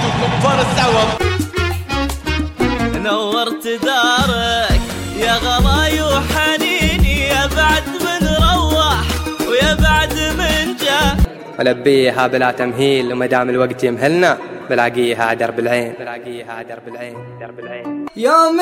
لكم فارس عوض. نورت دارك يا غلاي وحنيني، يا بعد من روح ويا بعد من جاء. ولبيها بلا تمهيل، ومدام الوقت يمهلنا بلاقيها درب العين، بلاقيها درب العين، درب العين. يوم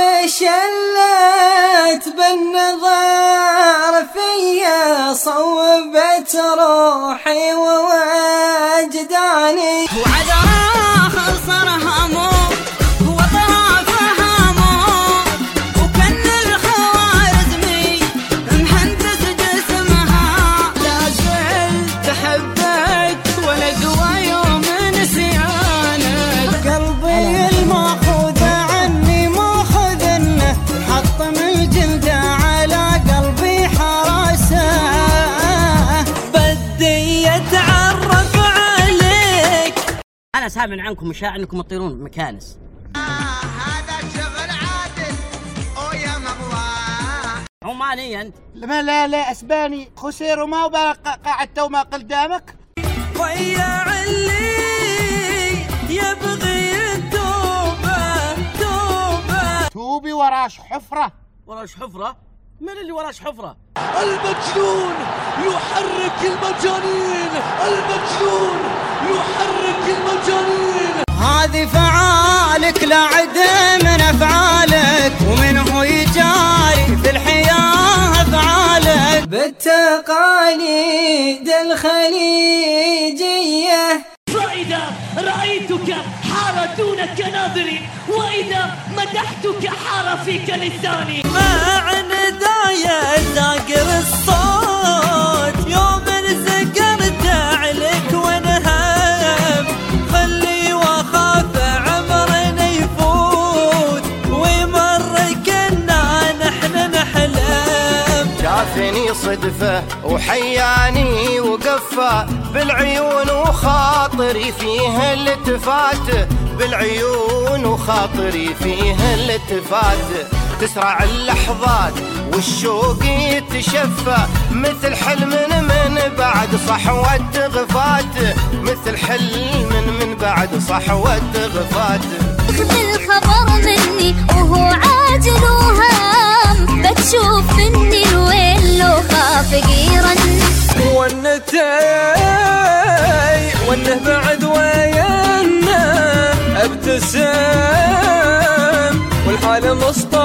شلت بالنظر فيا صوبت روحي ووجداني، وعذرا خسر همو وطاف همو، وكن الخوارزمي مهندس جسمها. لا زلت احبك ولا قوى يوم نسيانك، قلبي الماخوذ عني ماخذنه، حطم الجلد على قلبي حراسه. بدي اتعرف عليك. أنا سامع عنكم مشاع أنكم تطيرون بمكانس. هذا شغل عادل ويا مغواه. عماني أنت؟ لا اسباني خسير وما قعدت وما قدامك. ويا علي يبغي التوبة توبة. توبي وراش حفرة. وراش حفرة؟ من اللي وراش حفرة؟ المجنون يحرك المجانين، المجنون يحرك المجانين. هذه فعالك لا عد من افعالك، ومنه يجاري في الحياة افعالك. بالتقاليد الخليجية فإذا رأيتك حار دونك ناظري، وإذا مدحتك حار فيك لساني. ما عندايا زاقر الصوت يوم انزقرت عليك وانهام، خلي واخاف عمرنا يفوت ويمر كنا نحن نحلم. شافني صدفة وحياني وقفة بالعيون وخاطري فيه التفات، بالعيون وخاطري فيه التفات. تسرع اللحظات والشوق يتشفى، مثل حلم من بعد صحوة غفات، مثل حلم من بعد صحوة غفات. خذ الخبر مني وهو عاجل وهام، بتشوف مني الويل لو خاف يرن. وانه بعد ويانا ابتسام والحال مصطفى